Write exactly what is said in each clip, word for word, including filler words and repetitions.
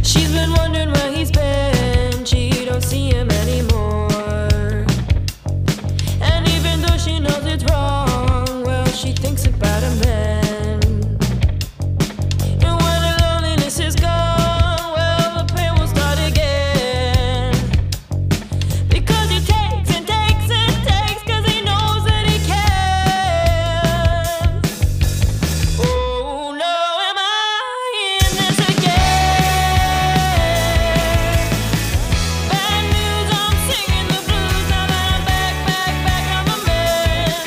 She's been wondering where he's been. She don't see him anymore. And even though she knows it's wrong, well, she thinks about him then. And when the loneliness is gone, well, the pain will start again. Because he takes and takes and takes, cause he knows that he can. Oh no, am I in this again? Bad news, I'm singing the blues now that I'm back, back, back on the mend.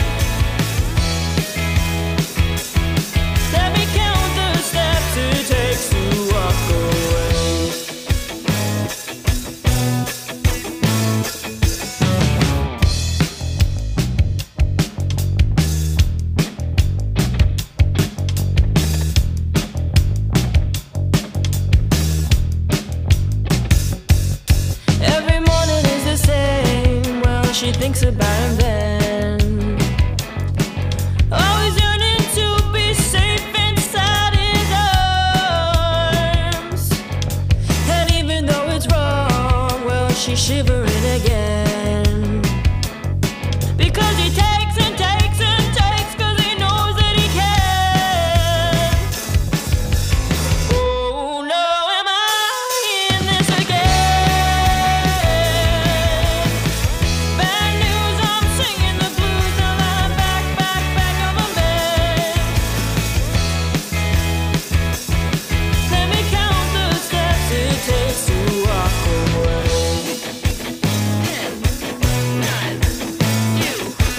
Let me count the steps it takes to walk away. Every morning is the same. Well, she thinks about him then. Always yearning to be safe inside his arms. And even though it's wrong, well, she's shivering again. Because he takes and takes and takes, cause he knows that he can. Oh no, am I in this again? Bad news, I'm singing the blues now that I'm back, back, back on the mend. Let me count the steps it takes to walk away. Nine, you,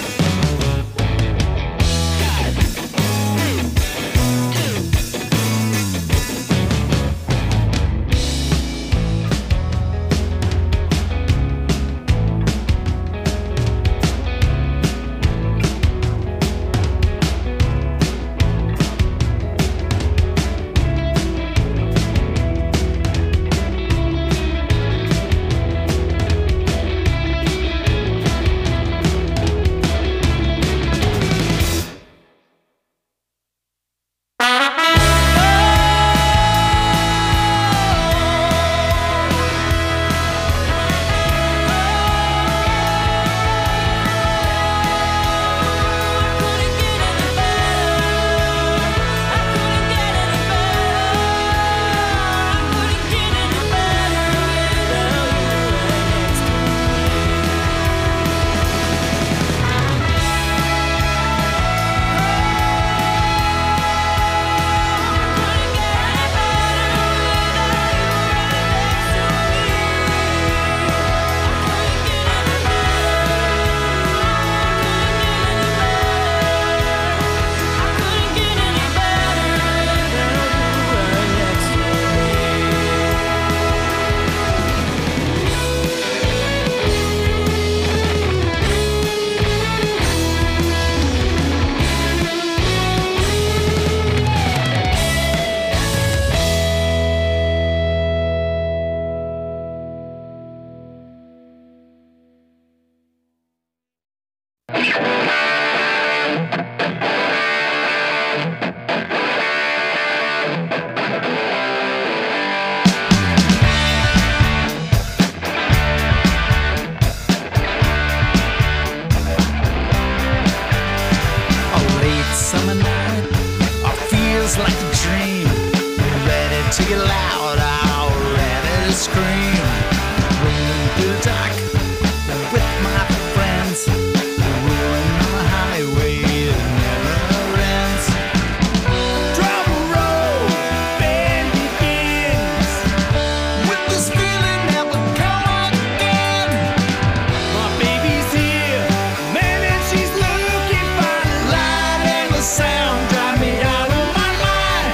God, A late summer night, oh, feels like a dream. Ready to get loud, oh, ready to scream. Rolling through the dark with my friends, rolling on the highway that never ends. Drum roll, band begins, with this feeling that will come again. My baby's here, man, and she's looking fine. Light and the sound drive me out of my mind.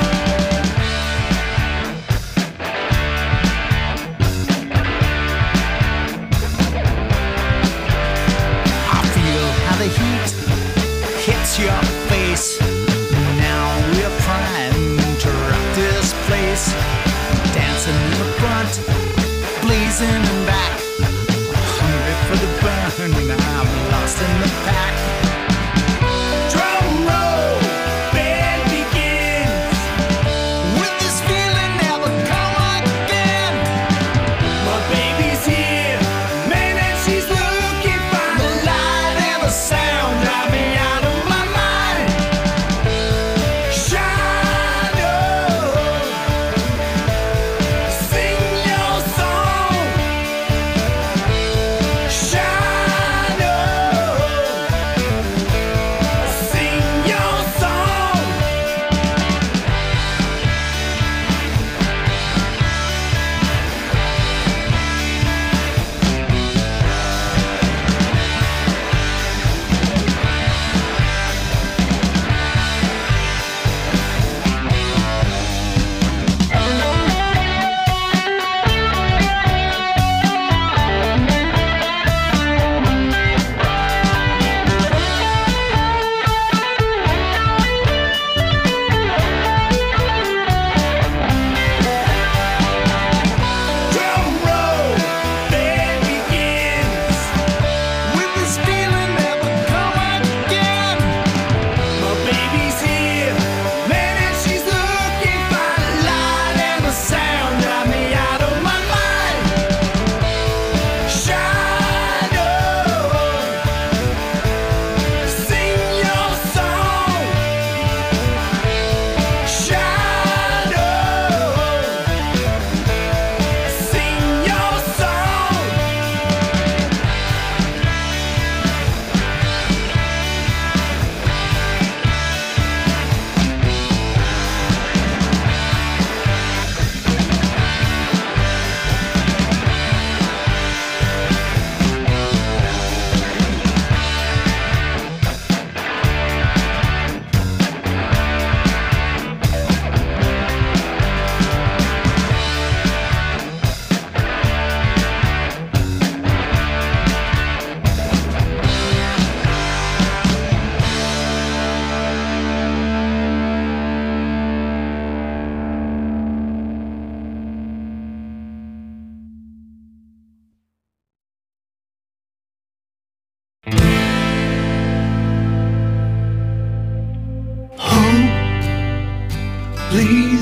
I feel how the heat hits your face. Now we're primed to rock this place. Dancing in the front, blazing in back. Hungry for the burn, I'm lost in the pack. Drum roll, band begins, with this feeling never come again.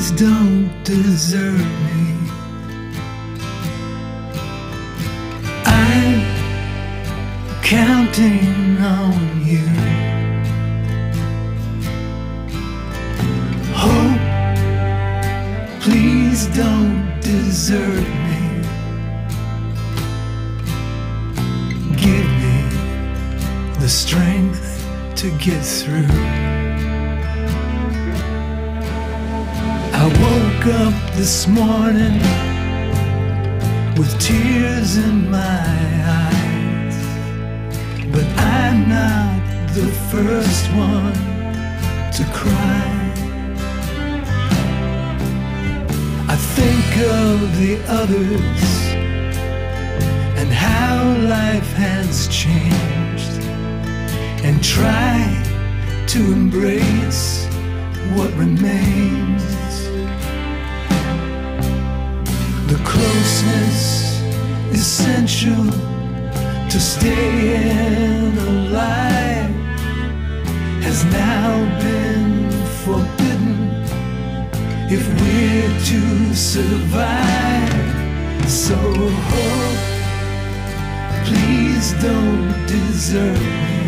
please don't desert me. I'm counting on you. Hope, please don't desert me. Give me the strength to get through. I woke up this morning with tears in my eyes, but I'm not the first one to cry. I think of the others and how life has changed, and try to embrace what remains. The closeness essential to staying alive has now been forbidden if we're to survive. So hope, please don't desert me.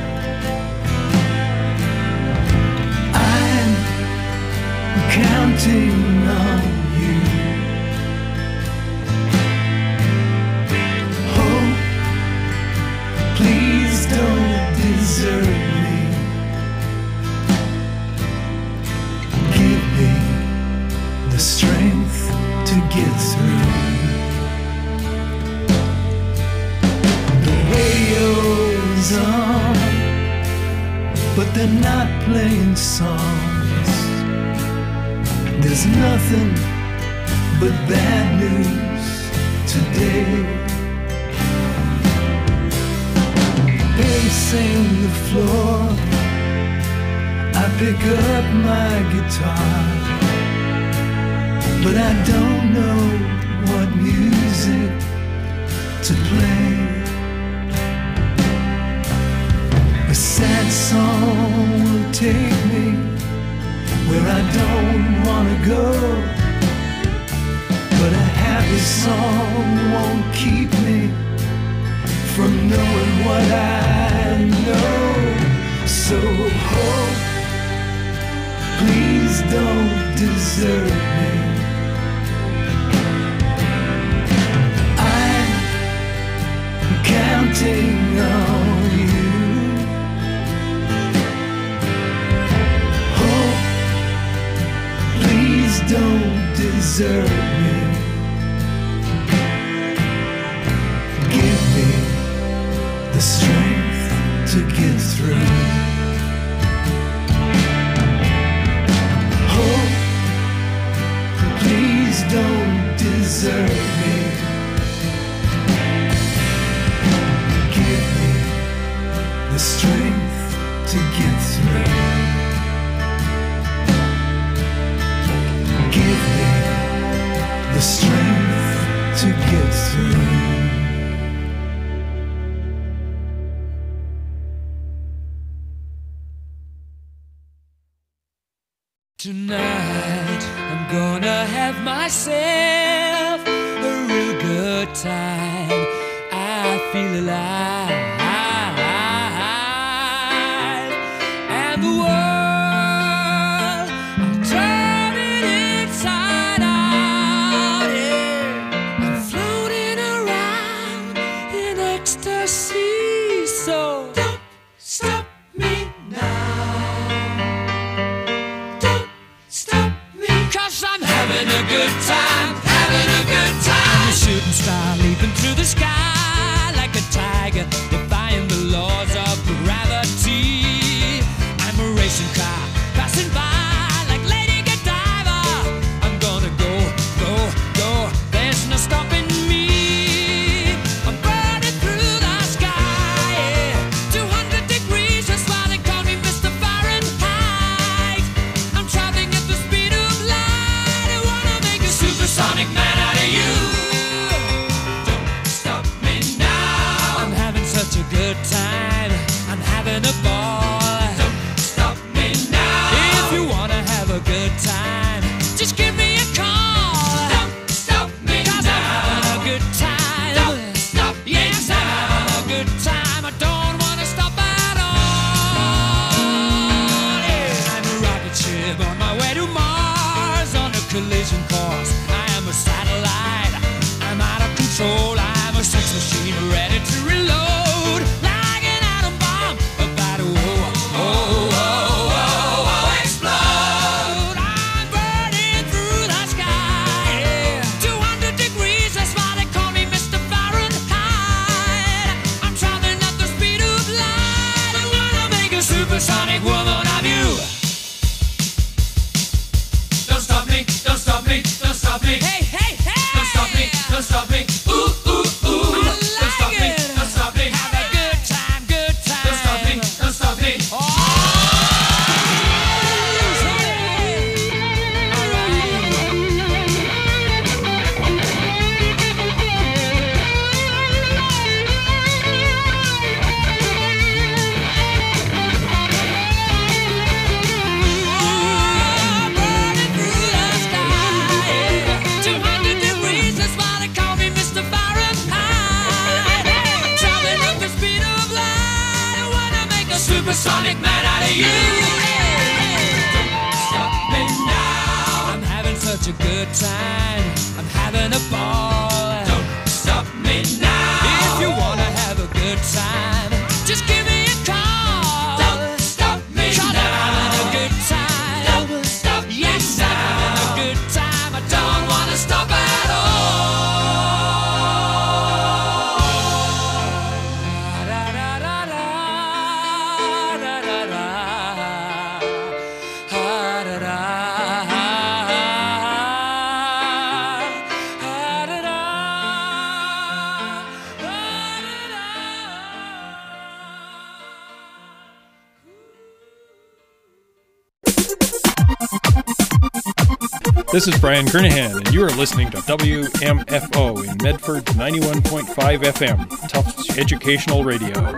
I'm counting on you. Hope, please don't desert me. Give me the strength to get through. The radio's on, but they're not playing songs. There's nothing but bad news today. Pacing the floor, I pick up my guitar, but I don't know what music to play. A sad song will take me where I don't wanna go, but a happy song won't keep me from knowing what I know. So hope, please don't desert me. I'm counting on you. Hope, please don't desert me. Give me the strength to get through. Hope, please don't desert me. Give me the strength to get through. Give me the strength to get through. Tonight, I'm gonna have myself a real good time. I feel alive, and the world, I'll turn it inside out. Yeah. I'm floating around in ecstasy, so don't stop me now. Cause I'm having a good time, having a good time. I'm a shooting star leaping through the sky like a tiger, defying the laws of gravity. I'm a racing car passing by like Lady Godiva. I'm gonna go, go, go, there's no stopping me. I'm burning through the sky, yeah. two hundred degrees, that's why they call me Mister Fahrenheit. I'm traveling at the speed of light. Supersonic man out of you. stop me. Hey, hey, hey. Don't stop me. Don't stop me. Ooh, ooh, ooh. I like don't stop it. me. Don't stop me. Have a good time, good time. Don't stop me. Don't stop me. Oh. Supersonic man out of you. Don't stop me now. I'm having such a good time. I'm having a ball. Don't stop me now. If you wanna have a good time, just give me a call. Don't stop me now. I'm having a good time. Don't stop me yes, now. I'm having a good time. I don't wanna stop at all. This is Brian Kernahan, and you are listening to W M F O in Medford ninety-one point five F M, Tufts Educational Radio.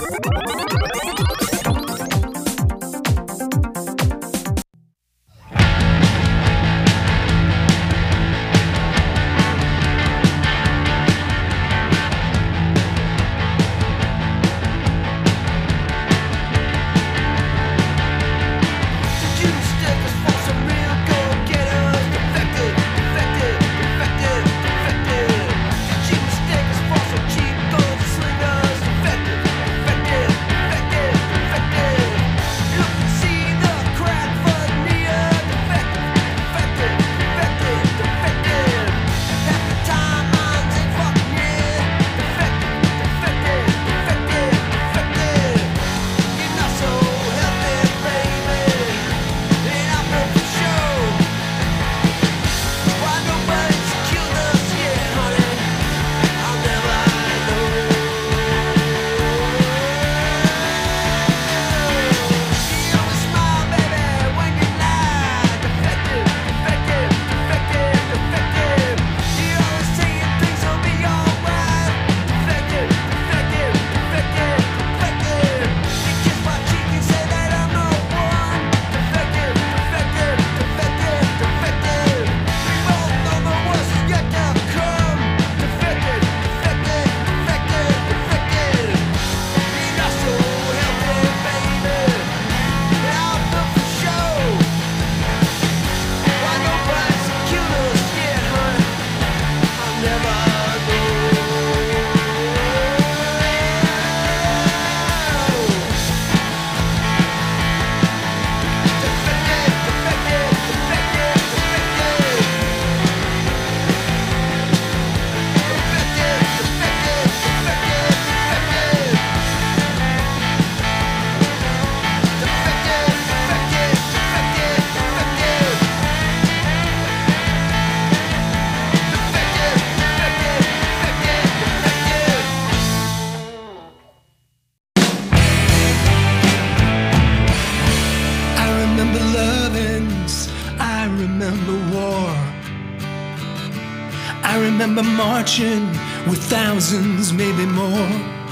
remember marching with thousands, maybe more.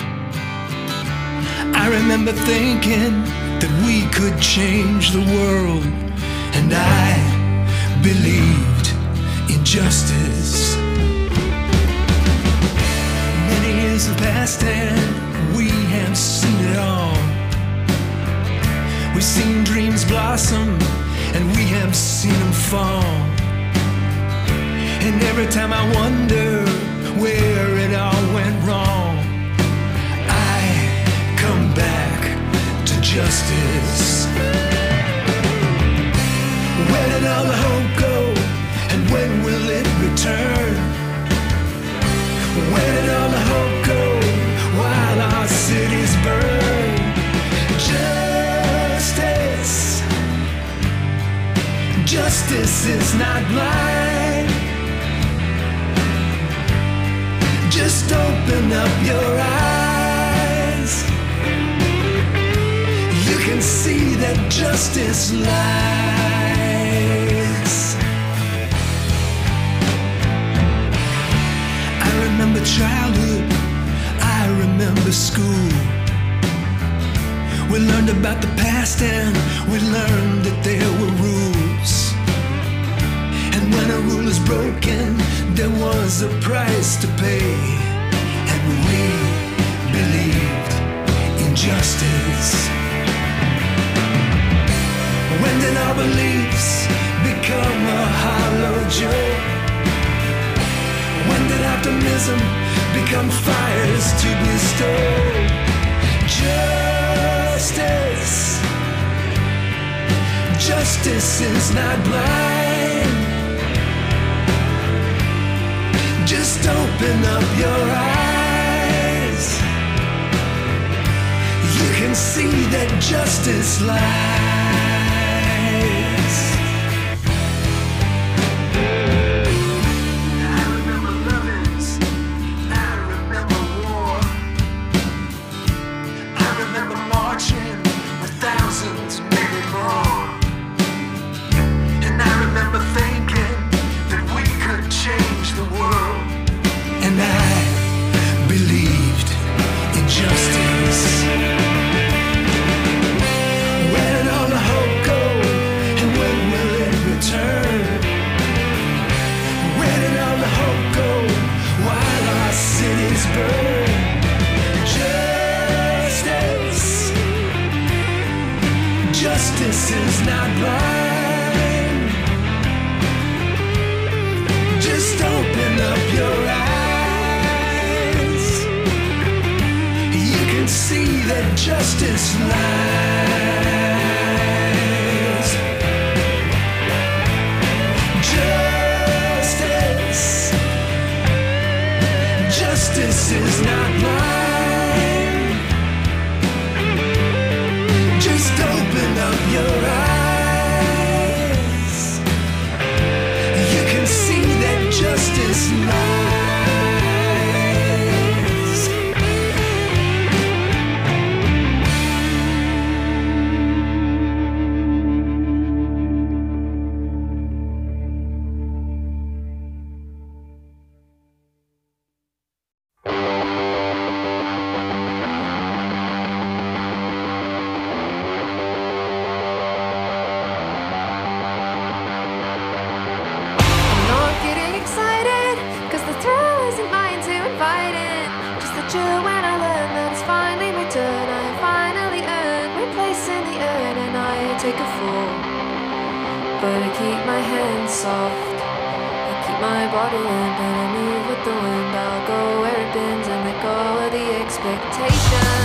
I remember thinking that we could change the world, and I believed in justice. Many years have passed and we have seen it all. We've seen dreams blossom and we have seen them fall. And every time I wonder where it all went wrong, I come back to justice. Where did all the hope go, and when will it return? Where did all the hope go while our cities burn? Justice, justice is not blind. up your eyes, you can see that justice lies. I remember childhood, I remember school. We learned about the past and we learned that there were rules. And when a rule is broken, there was a price to pay. And we believed in justice. When did our beliefs become a hollow joke? When did optimism become fires to bestow? Justice, justice is not blind. Just open up your eyes. You can see that justice lies. I remember lovers, I remember war. I remember marching with thousands, maybe more. And I remember thinking that we could change the world. And I believed in justice. Where did all the hope go? And when will it return? Where did all the hope go while our cities burn? Justice, justice is not blind. Just open up your eyes. You can see that justice lies. Justice, justice is not blind. Just open up your eyes. You can see that justice lies. I'm not getting excited, cause the thrill isn't mine to invite in. Just the chill when I learn that it's finally my turn. I finally earned my place in the urn, and I take a fall. But I keep my hands soft, I keep my body limp, and I move with the wind. I'll go where it bends and let go of the expectation.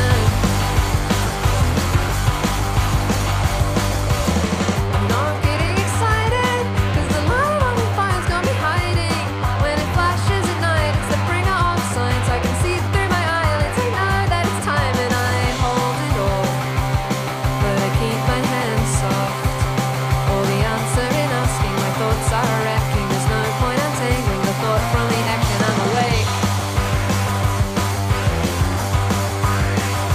I'm not getting excited, cause the light on the fire's got me hiding. When it flashes at night, it's the bringer of signs. I can see through my eyelids, I know that it's time, and I hold it all. But I keep my hands soft, all the answer in asking. My thoughts are wrecking, there's no point untangling the thought from the action. I'm awake.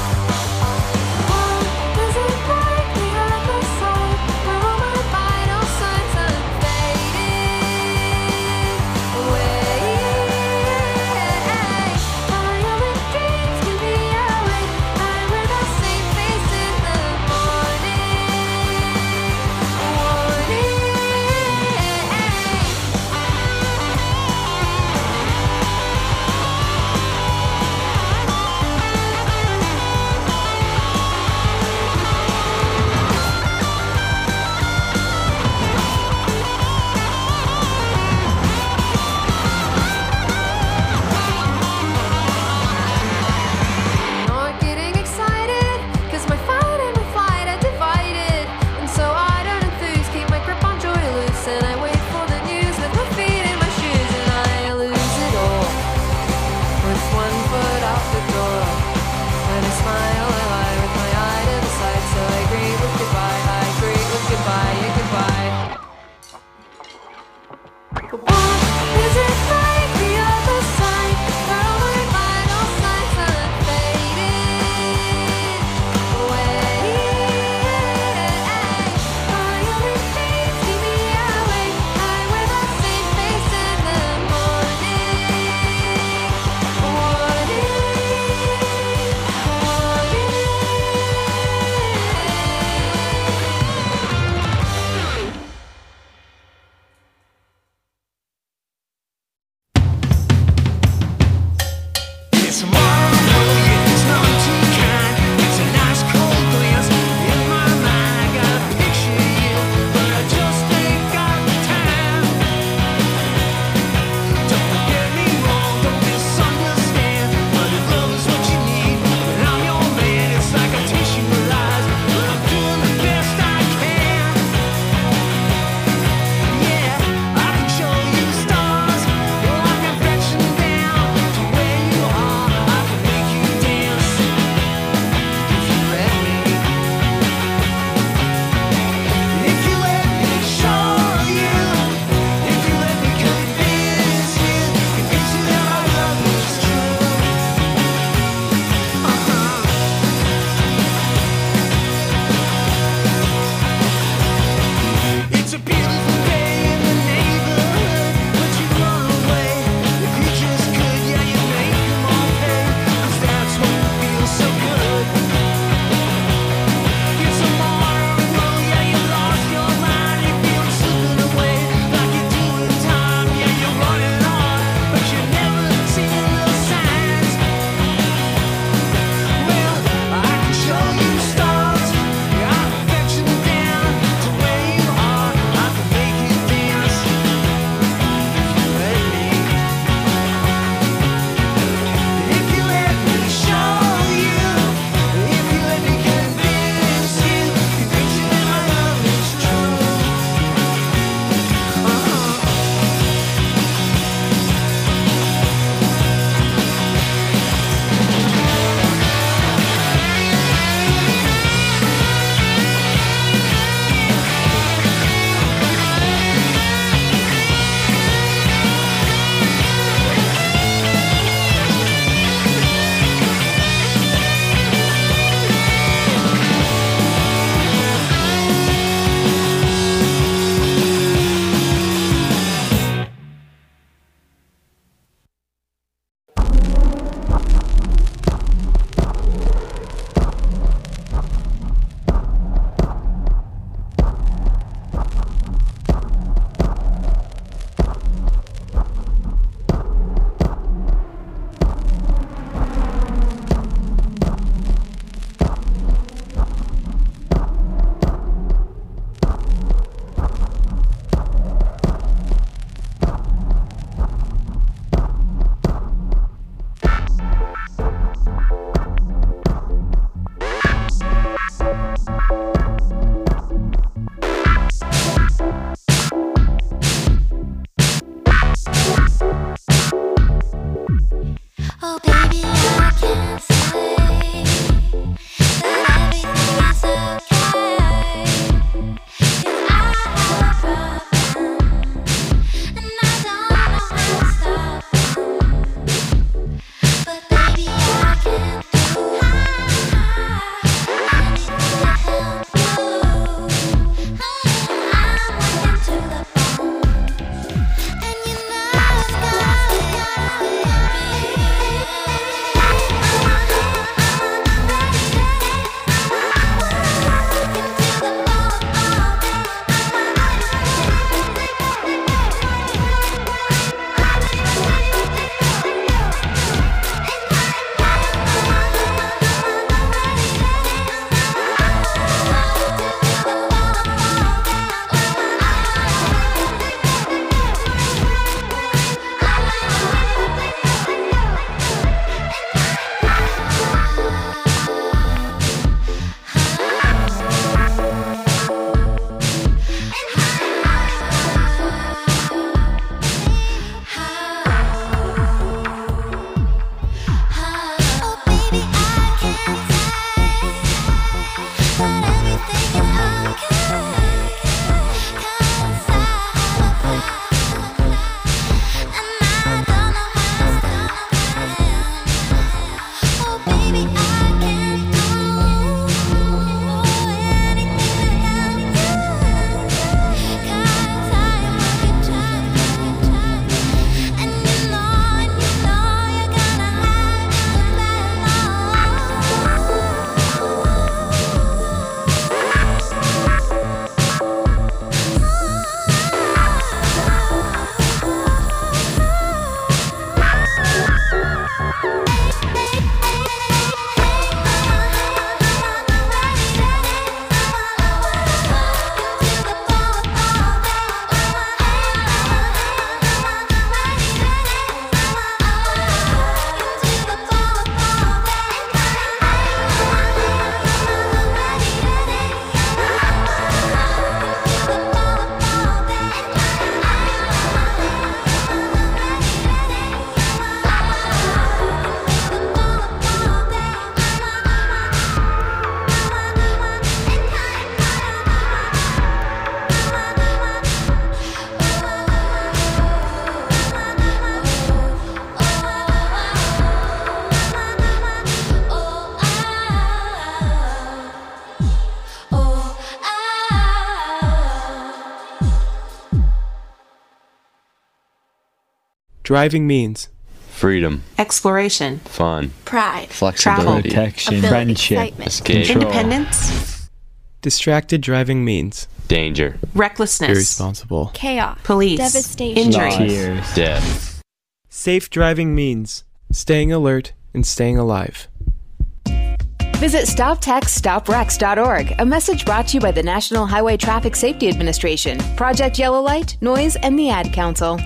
driving means. Freedom. Exploration. Fun. Pride. Flexibility. Protection. Ability. Friendship. Excitement. Escape. Control. Independence. Distracted driving means. Danger. Recklessness. Irresponsible. Chaos. Police. Devastation. Injury. Tears. Death. Safe driving means staying alert and staying alive. Visit stop text stop wrecks dot org, a message brought to you by the National Highway Traffic Safety Administration, Project Yellow Light, Noise, and the Ad Council.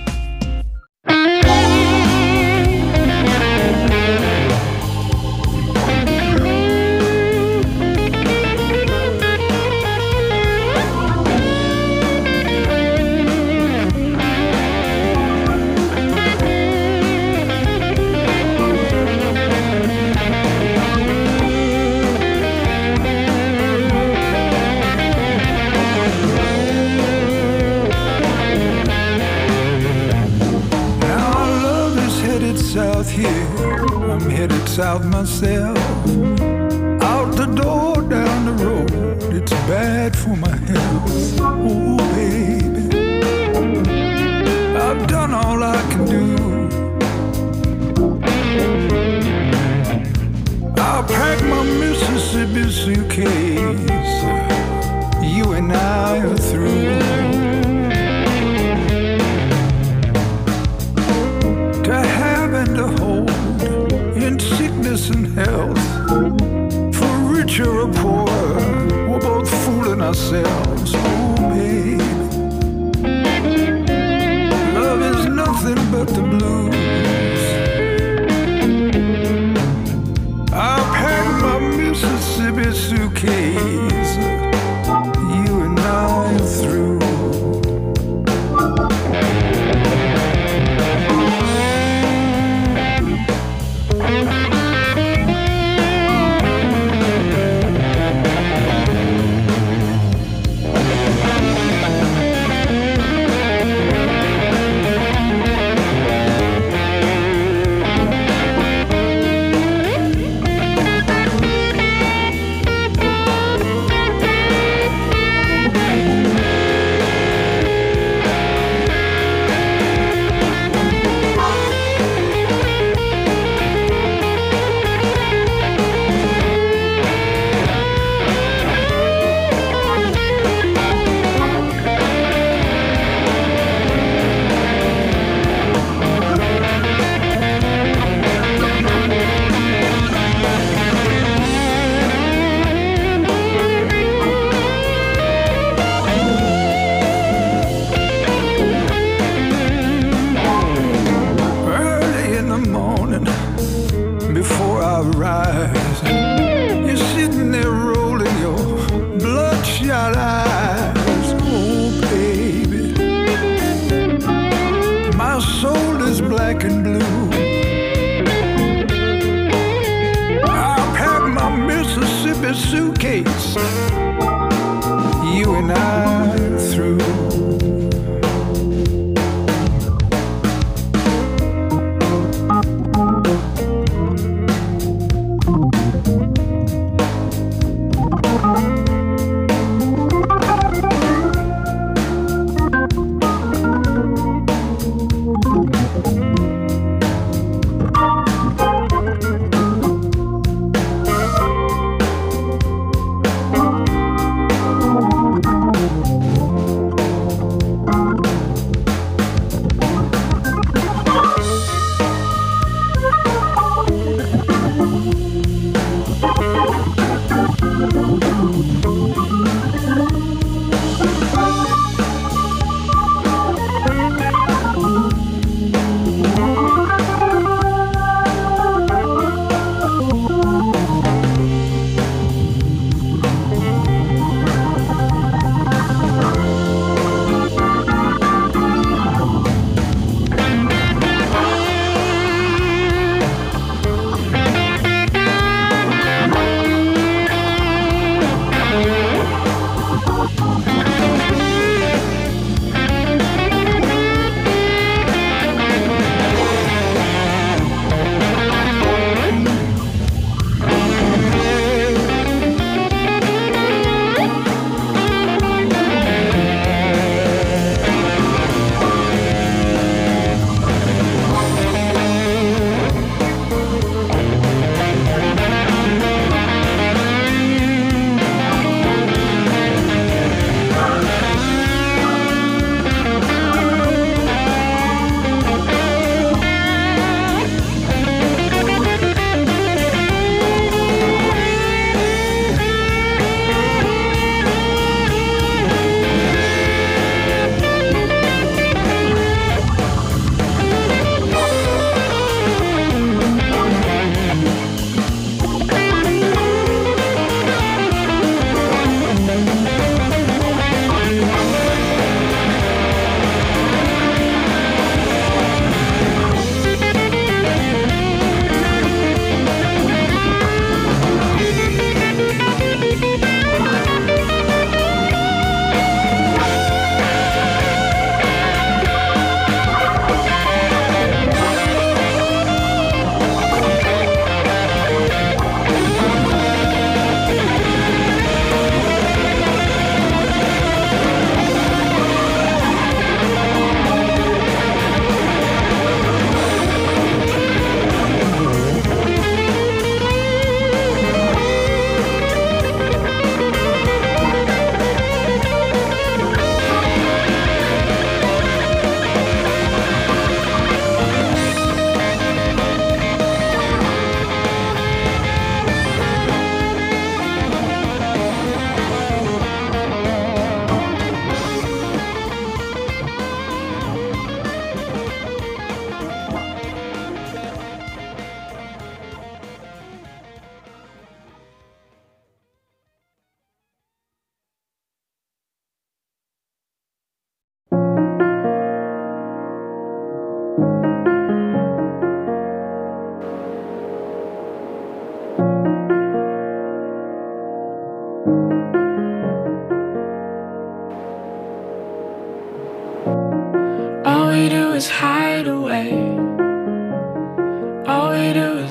South here, I'm headed south myself. Out the door, down the road, it's bad for my health. Oh baby, I've done all I can do. I'll pack my Mississippi suitcase. You and I are through. To have and to hold in sickness and health, for richer or poorer, we're both fooling ourselves. Oh, babe, love is nothing but the blues. I'll pack my Mississippi suitcase. You and I are through.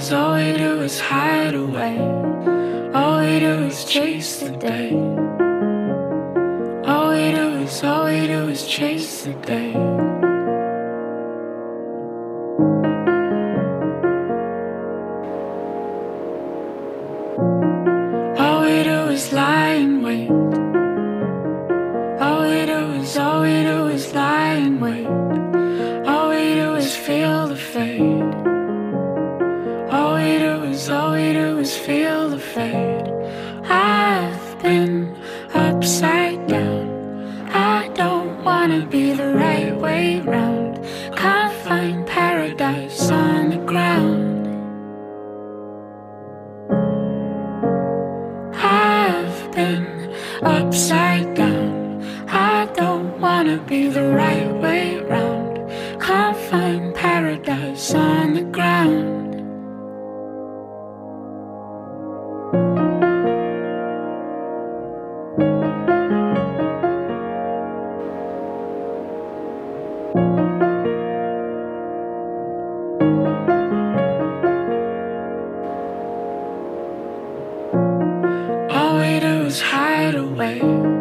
is, all we do is hide away. All we do is chase the day. All we do is, all we do is chase the day. All we do is lie in wait. All we do is, all we do is lie in wait. All we do is feel the fade. All we do is, all we do is feel the fade. I've been upside down. I don't wanna be the right way round. Can't find paradise on the ground. I've been upside down. I don't wanna be the right way round. Can't find paradise on the ground. All we do is hide away.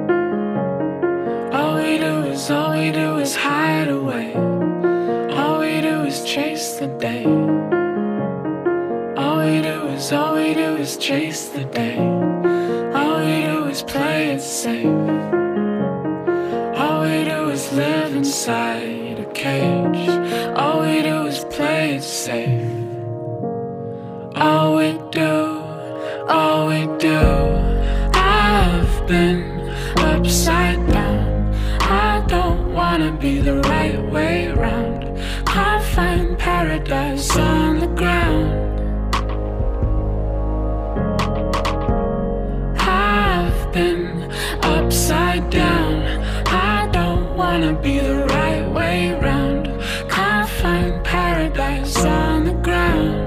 All we do is, all we do is hide away. All we do is chase the day. All we do is, all we do is chase the day. All we do is play it safe. All we do is live inside a cage. All we do is play it safe. All we do, all we do. I've been upside down. I don't wanna be the right way round. Can't find paradise on the ground. I've been upside down. I don't wanna be the right way round. Can't find paradise on the ground.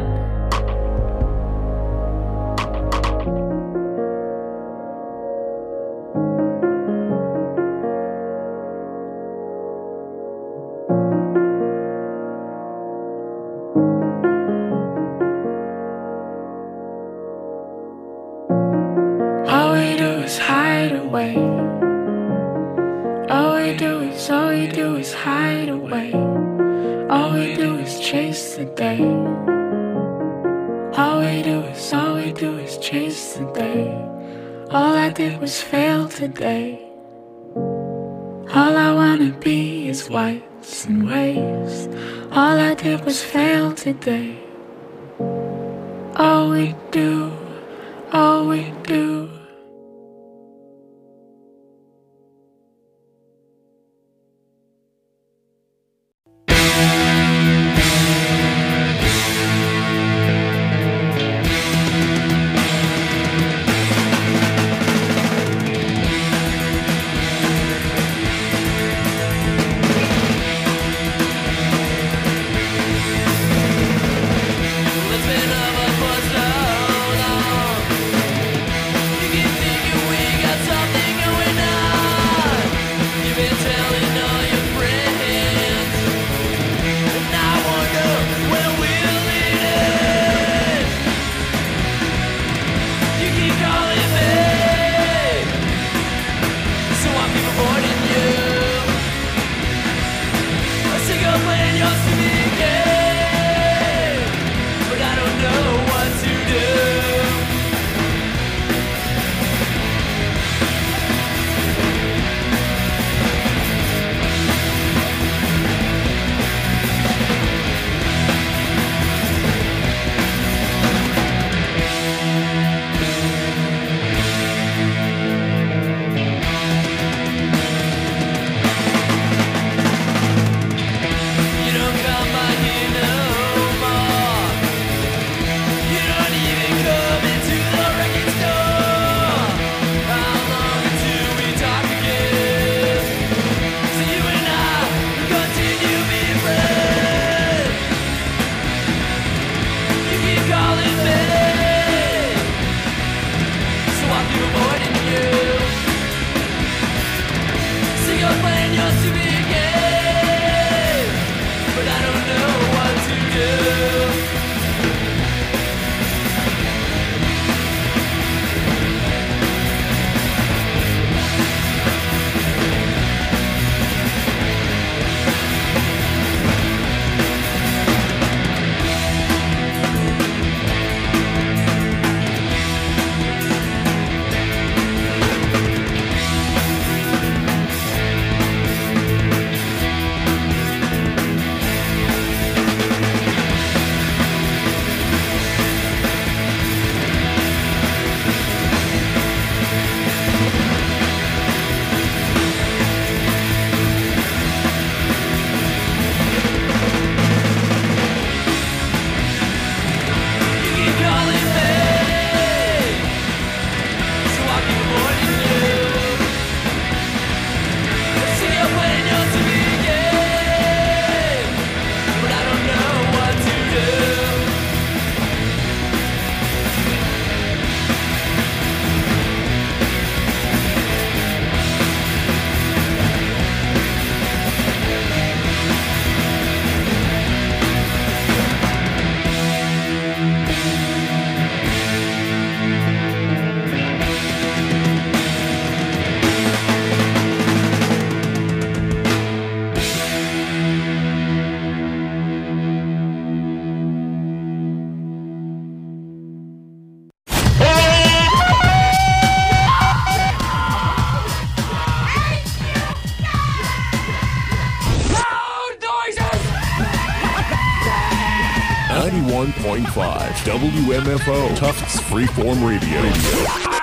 All we do is hide away. All we do is, all we do is hide away. All we do is chase the day. All we do is, all we do is chase the day. All I did was fail today. All I wanna be is whites and waves. All I did was fail today. All we do, all we do. It's been over for so long. ninety-one point five W M F O, Tufts Freeform Radio. Radio.